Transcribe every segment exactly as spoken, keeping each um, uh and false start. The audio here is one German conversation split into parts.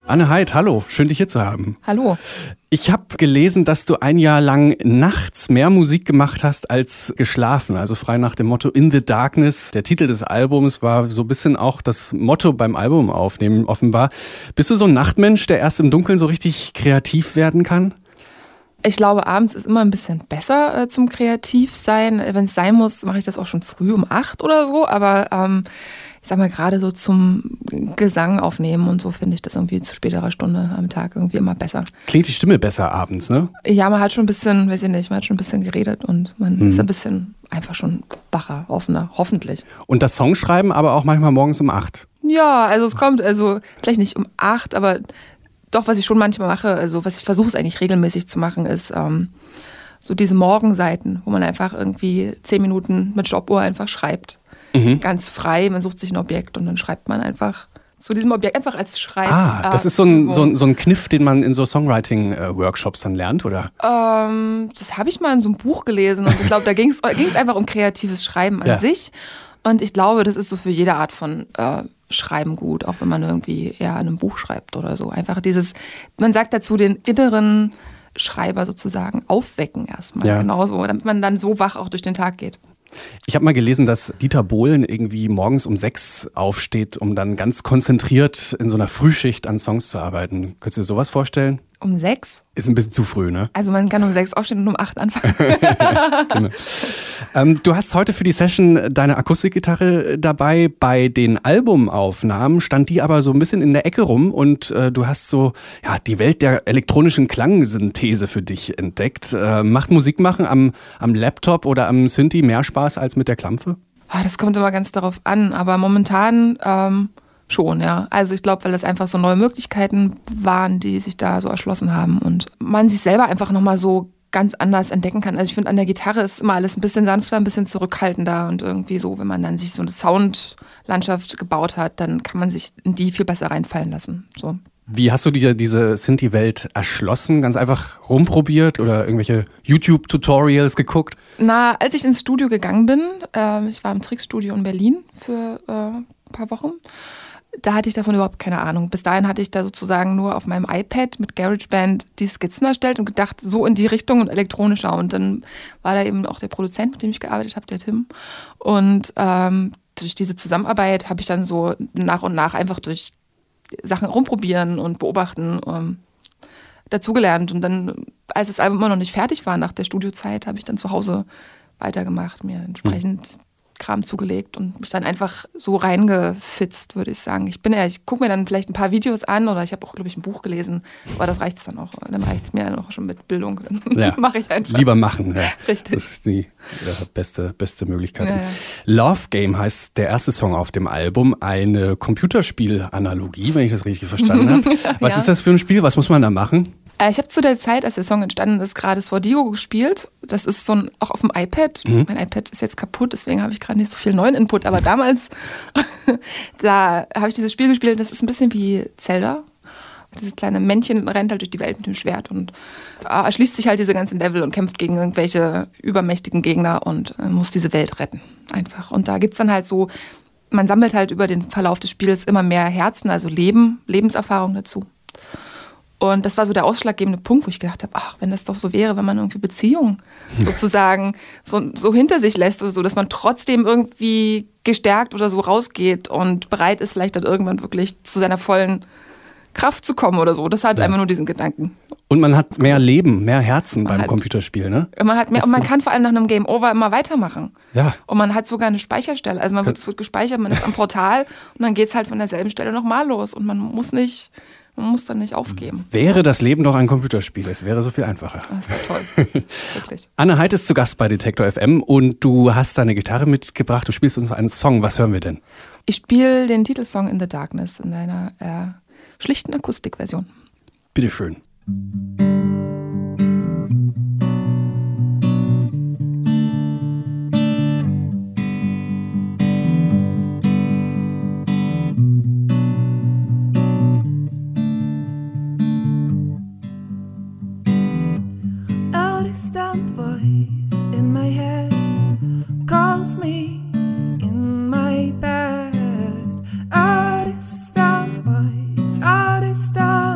Anne Heid, hallo, schön dich hier zu haben. Hallo. Ich habe gelesen, dass du ein Jahr lang nachts mehr Musik gemacht hast als geschlafen, also frei nach dem Motto In the Darkness. Der Titel des Albums war so ein bisschen auch das Motto beim Album aufnehmen, offenbar. Bist du so ein Nachtmensch, der erst im Dunkeln so richtig kreativ werden kann? Ich glaube, abends ist immer ein bisschen besser äh, zum Kreativsein. Wenn es sein muss, mache ich das auch schon früh um acht oder so. Aber ähm, ich sag mal, gerade so zum Gesang aufnehmen und so finde ich das irgendwie zu späterer Stunde am Tag irgendwie immer besser. Klingt die Stimme besser abends, ne? Ja, man hat schon ein bisschen, weiß ich nicht, man hat schon ein bisschen geredet und man mhm. ist ein bisschen einfach schon wacher, offener, hoffentlich. Und das Songschreiben aber auch manchmal morgens um acht? Ja, also es kommt, also vielleicht nicht um acht, aber doch, was ich schon manchmal mache, also was ich versuche es eigentlich regelmäßig zu machen, ist ähm, so diese Morgenseiten, wo man einfach irgendwie zehn Minuten mit Stoppuhr einfach schreibt. Mhm. Ganz frei, man sucht sich ein Objekt und dann schreibt man einfach zu diesem Objekt einfach als Schreib. Ah, das ist so ein, so ein, so ein Kniff, den man in so Songwriting-Workshops dann lernt, oder? Ähm, das habe ich mal in so einem Buch gelesen und ich glaube, da ging es einfach um kreatives Schreiben an ja. sich. Und ich glaube, das ist so für jede Art von äh, Schreiben gut, auch wenn man irgendwie eher an einem Buch schreibt oder so. Einfach dieses, man sagt dazu, den inneren Schreiber sozusagen aufwecken erstmal. Ja. Genauso, damit man dann so wach auch durch den Tag geht. Ich habe mal gelesen, dass Dieter Bohlen irgendwie morgens um sechs aufsteht, um dann ganz konzentriert in so einer Frühschicht an Songs zu arbeiten. Könntest du dir sowas vorstellen? Um sechs? Ist ein bisschen zu früh, ne? Also man kann um sechs aufstehen und um acht anfangen. Genau. ähm, du hast heute für die Session deine Akustikgitarre dabei. Bei den Albumaufnahmen stand die aber so ein bisschen in der Ecke rum und äh, du hast so ja, die Welt der elektronischen Klangsynthese für dich entdeckt. Äh, macht Musik machen am, am Laptop oder am Synthi mehr Spaß als mit der Klampfe? Das kommt immer ganz darauf an, aber momentan ähm schon, ja. Also ich glaube, weil das einfach so neue Möglichkeiten waren, die sich da so erschlossen haben und man sich selber einfach nochmal so ganz anders entdecken kann. Also ich finde, an der Gitarre ist immer alles ein bisschen sanfter, ein bisschen zurückhaltender und irgendwie so, wenn man dann sich so eine Soundlandschaft gebaut hat, dann kann man sich in die viel besser reinfallen lassen. So. Wie hast du dir diese Synthi-Welt erschlossen? Ganz einfach rumprobiert oder irgendwelche YouTube-Tutorials geguckt? Na, als ich ins Studio gegangen bin, äh, ich war im Trickstudio in Berlin für äh, ein paar Wochen, da hatte ich davon überhaupt keine Ahnung. Bis dahin hatte ich da sozusagen nur auf meinem iPad mit GarageBand die Skizzen erstellt und gedacht, so in die Richtung und elektronischer. Und dann war da eben auch der Produzent, mit dem ich gearbeitet habe, der Tim. Und ähm, durch diese Zusammenarbeit habe ich dann so nach und nach einfach durch Sachen rumprobieren und beobachten ähm, dazugelernt. Und dann, als das Album immer noch nicht fertig war nach der Studiozeit, habe ich dann zu Hause weitergemacht, mir entsprechend mhm. Kram zugelegt und mich dann einfach so reingefitzt, würde ich sagen. Ich bin ja, ich gucke mir dann vielleicht ein paar Videos an oder ich habe auch, glaube ich, ein Buch gelesen, aber das reicht es dann auch. Dann reicht es mir dann auch schon mit Bildung. Dann ja. mache ich einfach. Lieber machen. Ja. Richtig. Das ist die ja, beste, beste Möglichkeit. Ja, ja. Love Game heißt der erste Song auf dem Album. Eine Computerspiel-Analogie, wenn ich das richtig verstanden habe. Was ja. ist das für ein Spiel? Was muss man da machen? Ich habe zu der Zeit, als der Song entstanden ist, gerade Swordigo gespielt. Das ist so ein, auch auf dem iPad. Mhm. Mein iPad ist jetzt kaputt, deswegen habe ich gerade nicht so viel neuen Input. Aber damals, da habe ich dieses Spiel gespielt. Das ist ein bisschen wie Zelda. Dieses kleine Männchen rennt halt durch die Welt mit dem Schwert und äh, erschließt sich halt diese ganzen Level und kämpft gegen irgendwelche übermächtigen Gegner und äh, muss diese Welt retten. Einfach. Und da gibt es dann halt so, man sammelt halt über den Verlauf des Spiels immer mehr Herzen, also Leben, Lebenserfahrung dazu. Und das war so der ausschlaggebende Punkt, wo ich gedacht habe, ach, wenn das doch so wäre, wenn man irgendwie Beziehungen sozusagen so, so hinter sich lässt oder so, dass man trotzdem irgendwie gestärkt oder so rausgeht und bereit ist, vielleicht dann irgendwann wirklich zu seiner vollen Kraft zu kommen oder so. Das hat ja. einfach nur diesen Gedanken. Und man hat mehr Leben, mehr Herzen man beim hat, Computerspiel, ne? Man hat mehr, und man kann vor allem nach einem Game Over immer weitermachen. Ja. Und man hat sogar eine Speicherstelle. Also man wird, es wird gespeichert, man ist am Portal und dann geht es halt von derselben Stelle nochmal los. Und man muss nicht... Man muss dann nicht aufgeben. Wäre das Leben doch ein Computerspiel, es wäre so viel einfacher. Das wäre toll, wirklich. Anne Heid ist zu Gast bei Detektor F M und du hast deine Gitarre mitgebracht, du spielst uns einen Song. Was hören wir denn? Ich spiele den Titelsong In the Darkness in einer äh, schlichten Akustikversion. Bitteschön. Voice in my head calls me in my bed. A distant voice, a distant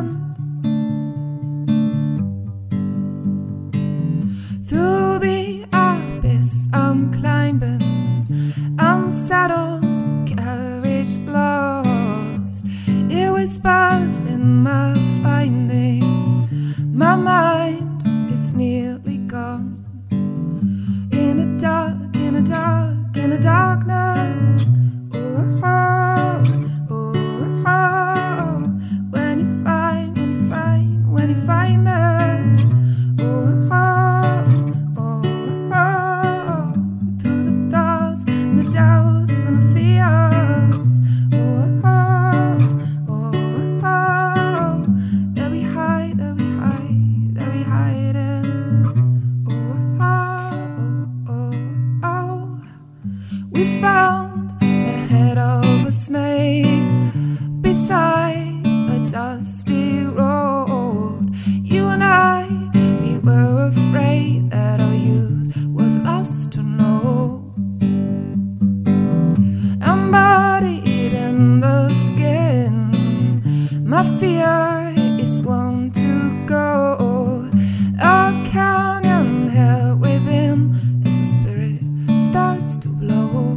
fear is one to go. A canyon hell within as my spirit starts to blow.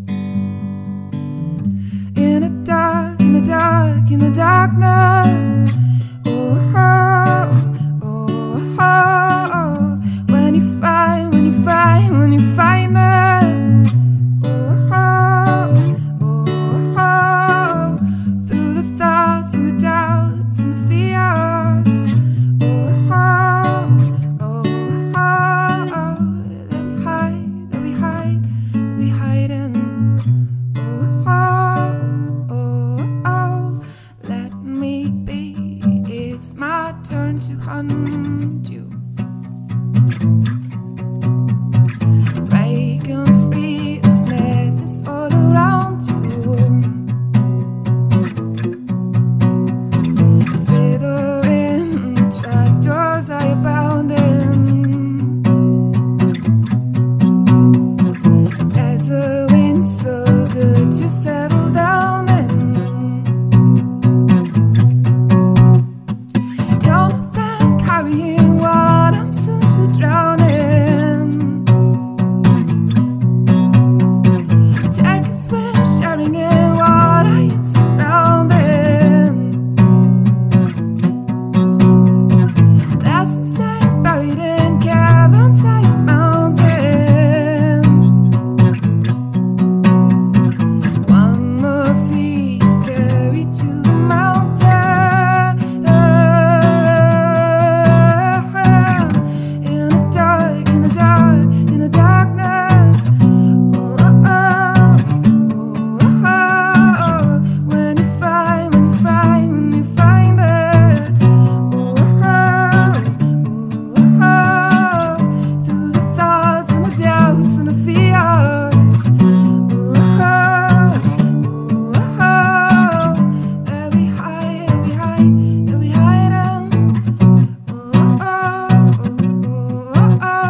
In the dark, in the dark, in the darkness. Oh, oh, oh, oh, oh. When you find, when you find, when you find it. Oh, oh, oh, oh. Through the thoughts and the doubts and the fears. Oh, oh, oh, oh, oh. That we hide, that we hide, that we hide in. Oh, oh, oh, oh. Let me be. It's my turn to hunt you. Breaking free, this madness all around you. Slithering, trapdoors are abounding. As a wind so good to settle down in. You're my friend carrying what I'm soon to drown in. Take a swim, sharing in what I am surrounding. Lessons learned buried in caverns I am mountain. One more feast carried to the mountain. In the dark, in the dark, in the darkness. Oh, oh, oh, oh, oh. When you find, when you find, when you find it. Oh, oh, oh, oh. Through the thoughts and the doubts and the fears. Oh, oh, oh, oh. That we hide, that we hide, that we hide 'em. Oh, oh, oh, oh, oh.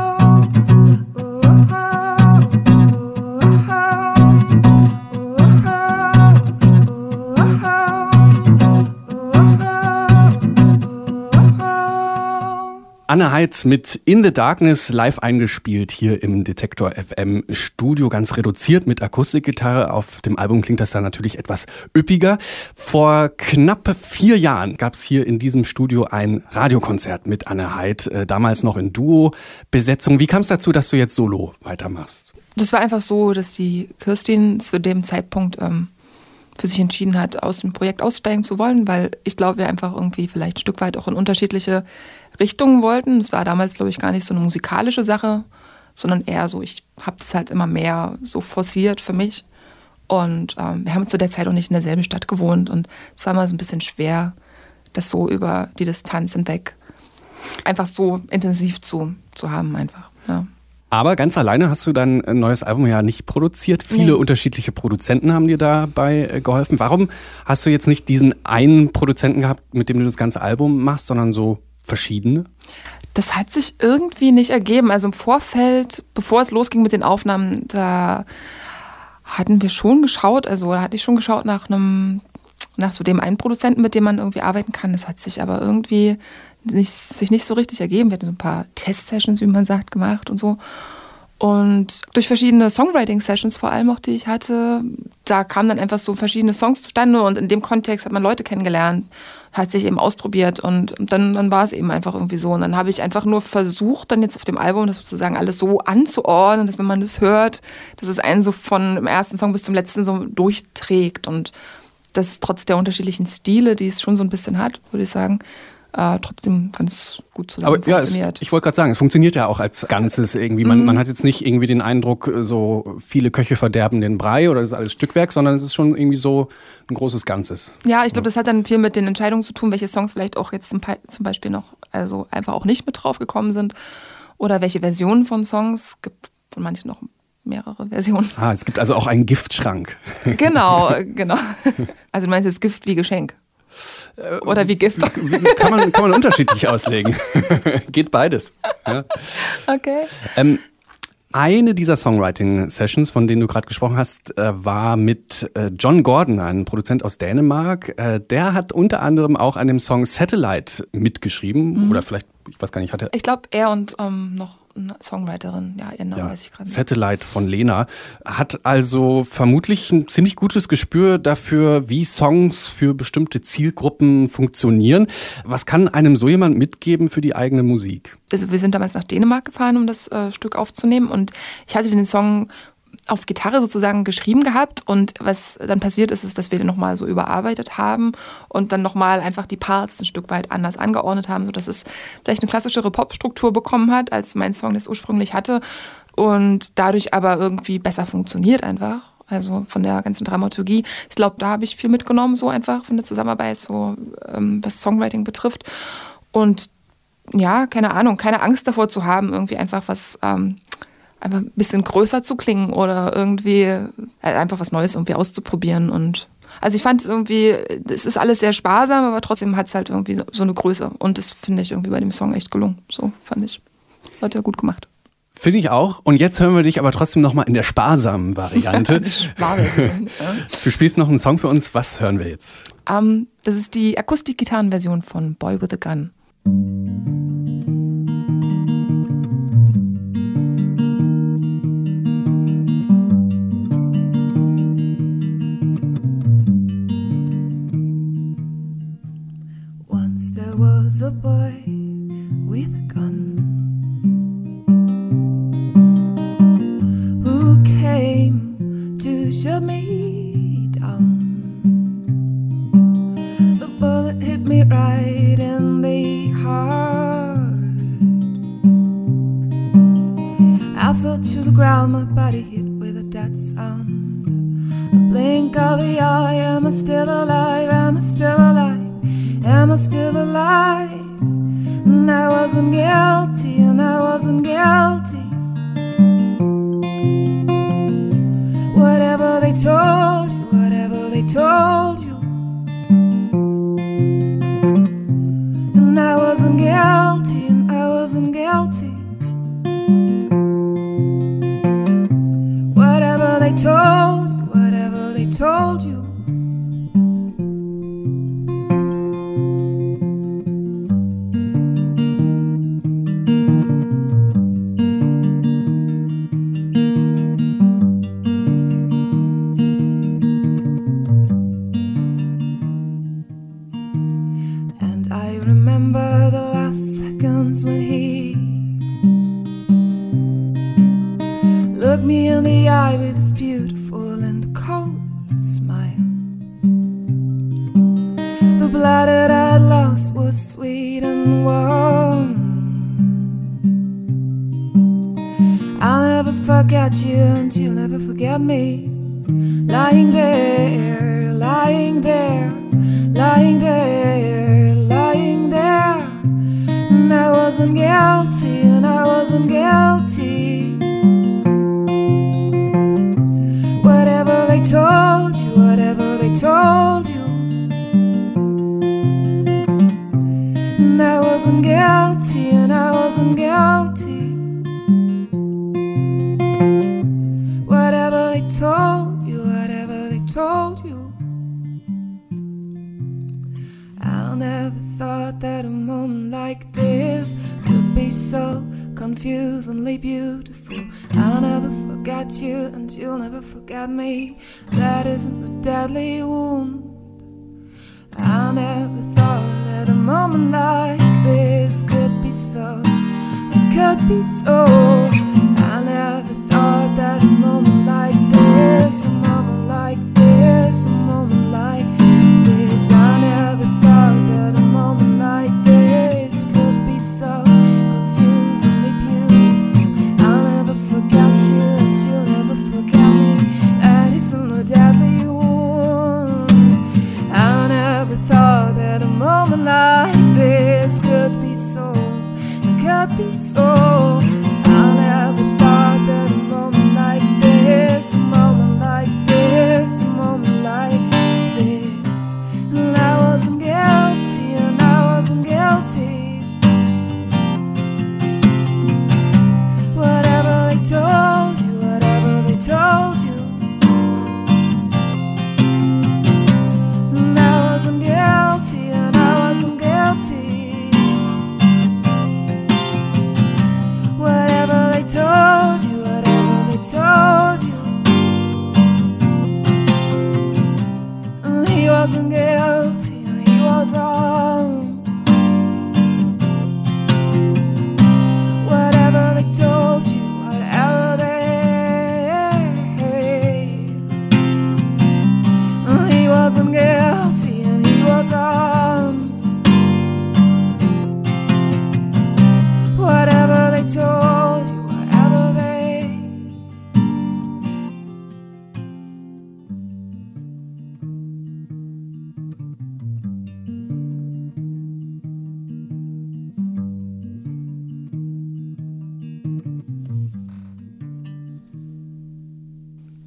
Anne Heid mit In the Darkness live eingespielt hier im Detektor F M Studio, ganz reduziert mit Akustikgitarre. Auf dem Album klingt das dann natürlich etwas üppiger. Vor knapp vier Jahren gab es hier in diesem Studio ein Radiokonzert mit Anne Heid, äh, damals noch in Duo-Besetzung. Wie kam es dazu, dass du jetzt solo weitermachst? Das war einfach so, dass die Kirstin zu dem Zeitpunkt ähm, für sich entschieden hat, aus dem Projekt aussteigen zu wollen, weil ich glaube, wir einfach irgendwie vielleicht ein Stück weit auch in unterschiedliche Richtungen wollten. Es war damals, glaube ich, gar nicht so eine musikalische Sache, sondern eher so, ich habe das halt immer mehr so forciert für mich. Und ähm, wir haben zu der Zeit auch nicht in derselben Stadt gewohnt und es war mal so ein bisschen schwer, das so über die Distanz hinweg einfach so intensiv zu, zu haben einfach, ja. Aber ganz alleine hast du dein neues Album ja nicht produziert. Viele Nee. unterschiedliche Produzenten haben dir dabei geholfen. Warum hast du jetzt nicht diesen einen Produzenten gehabt, mit dem du das ganze Album machst, sondern so verschiedene? Das hat sich irgendwie nicht ergeben. Also im Vorfeld, bevor es losging mit den Aufnahmen, da hatten wir schon geschaut, also da hatte ich schon geschaut nach einem, nach so dem einen Produzenten, mit dem man irgendwie arbeiten kann. Das hat sich aber irgendwie nicht, sich nicht so richtig ergeben. Wir hatten so ein paar Test-Sessions, wie man sagt, gemacht und so. Und durch verschiedene Songwriting-Sessions vor allem auch, die ich hatte, da kamen dann einfach so verschiedene Songs zustande und in dem Kontext hat man Leute kennengelernt, hat sich eben ausprobiert und dann, dann war es eben einfach irgendwie so. Und dann habe ich einfach nur versucht, dann jetzt auf dem Album das sozusagen alles so anzuordnen, dass wenn man das hört, dass es einen so von dem ersten Song bis zum letzten so durchträgt und dass es trotz der unterschiedlichen Stile, die es schon so ein bisschen hat, würde ich sagen, Äh, trotzdem ganz gut zusammen Aber ja, funktioniert. es, ich wollte gerade sagen, es funktioniert ja auch als Ganzes irgendwie. Man, Mhm. man hat jetzt nicht irgendwie den Eindruck, so viele Köche verderben den Brei oder das ist alles Stückwerk, sondern es ist schon irgendwie so ein großes Ganzes. Ja, ich glaube, das hat dann viel mit den Entscheidungen zu tun, welche Songs vielleicht auch jetzt zum, Pe- zum Beispiel noch, also einfach auch nicht mit drauf gekommen sind oder welche Versionen von Songs. Es gibt von manchen noch mehrere Versionen. Ah, es gibt also auch einen Giftschrank. Genau, genau. Also du meinst jetzt Gift wie Geschenk? Oder wie Gift? Kann man, kann man unterschiedlich auslegen. Geht beides. Ja. Okay. Ähm, Eine dieser Songwriting-Sessions, von denen du gerade gesprochen hast, war mit John Gordon, einem Produzent aus Dänemark. Der hat unter anderem auch an dem Song Satellite mitgeschrieben. Mhm. Oder vielleicht, ich weiß gar nicht, hat er... Ich glaube, er und ähm, noch eine Songwriterin, ja, ihren Namen ja, weiß ich gerade nicht. Satellite von Lena. Hat also vermutlich ein ziemlich gutes Gespür dafür, wie Songs für bestimmte Zielgruppen funktionieren. Was kann einem so jemand mitgeben für die eigene Musik? Also wir sind damals nach Dänemark gefahren, um das äh, Stück aufzunehmen, und ich hatte den Song auf Gitarre sozusagen geschrieben gehabt, und was dann passiert ist, ist, dass wir den nochmal so überarbeitet haben und dann nochmal einfach die Parts ein Stück weit anders angeordnet haben, sodass es vielleicht eine klassischere Pop-Struktur bekommen hat, als mein Song das ursprünglich hatte, und dadurch aber irgendwie besser funktioniert einfach. Also von der ganzen Dramaturgie. Ich glaube, da habe ich viel mitgenommen, so einfach von der Zusammenarbeit, so ähm, was Songwriting betrifft. Und ja, keine Ahnung, keine Angst davor zu haben, irgendwie einfach was... Ähm, einfach ein bisschen größer zu klingen oder irgendwie äh, einfach was Neues irgendwie auszuprobieren. Und also ich fand irgendwie, es ist alles sehr sparsam, aber trotzdem hat es halt irgendwie so, so eine Größe. Und das finde ich irgendwie bei dem Song echt gelungen. So fand ich. Hat er gut gemacht. Finde ich auch. Und jetzt hören wir dich aber trotzdem nochmal in der sparsamen Variante. Sparsam, ja. Du spielst noch einen Song für uns. Was hören wir jetzt? Um, das ist die Akustikgitarrenversion von Boy with a Gun. There was a boy with a gun who came to shut me down. The bullet hit me right in the heart. I fell to the ground, my body hit with a dead sound. A blink of the eye, am I still alive? Am I still alive? Am I still alive? And I wasn't guilty, and I wasn't guilty. Whatever they told you, whatever they told you. And I wasn't guilty, and I wasn't guilty. Whatever they told you, whatever they told you. Lying there, lying there, lying there, lying there. And I wasn't guilty, and I wasn't guilty. Whatever they told you, whatever they told you. And I wasn't guilty, and I wasn't guilty. Whatever they told you, whatever they told you. I never thought that a moment like this could be so confusingly beautiful. I'll never forget you, and you'll never forget me. That isn't a deadly wound. I never thought that a moment like this could be so, it could be so. I never thought that a moment like this, a moment like this, a moment like this. I never thought that a moment like this could be so confusingly beautiful. I'll never forget you, and you'll never forget me. That isn't a deadly wound. I never thought that a moment like this could be so, it could be so. I never thought that a moment like this, a moment like this, a moment like this. And I wasn't guilty, and I wasn't guilty. Whatever they told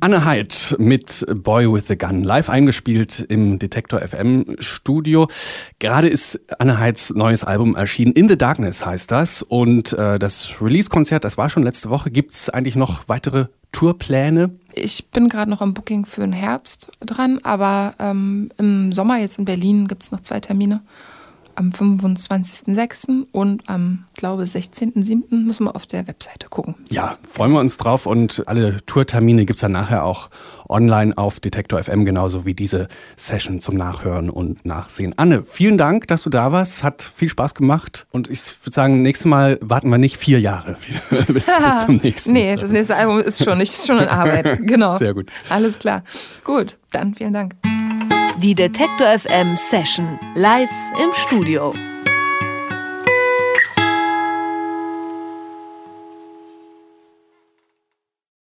Anne Heid mit Boy with the Gun, live eingespielt im Detektor F M Studio. Gerade ist Anne Heids neues Album erschienen, In the Darkness heißt das. Und äh, das Release-Konzert, das war schon letzte Woche. Gibt es eigentlich noch weitere Tourpläne? Ich bin gerade noch am Booking für den Herbst dran, aber ähm, im Sommer jetzt in Berlin gibt es noch zwei Termine. Am fünfundzwanzigsten sechsten und am, glaube sechzehnten siebten müssen wir auf der Webseite gucken. Ja, freuen wir uns drauf und alle Tourtermine gibt es dann nachher auch online auf Detektor F M, genauso wie diese Session zum Nachhören und Nachsehen. Anne, vielen Dank, dass du da warst, hat viel Spaß gemacht und ich würde sagen, nächstes Mal warten wir nicht vier Jahre bis, bis zum nächsten. Nee, das nächste Album ist schon, nicht, ist schon in Arbeit, genau. Sehr gut. Alles klar. Gut, dann vielen Dank. Die Detektor F M Session live im Studio.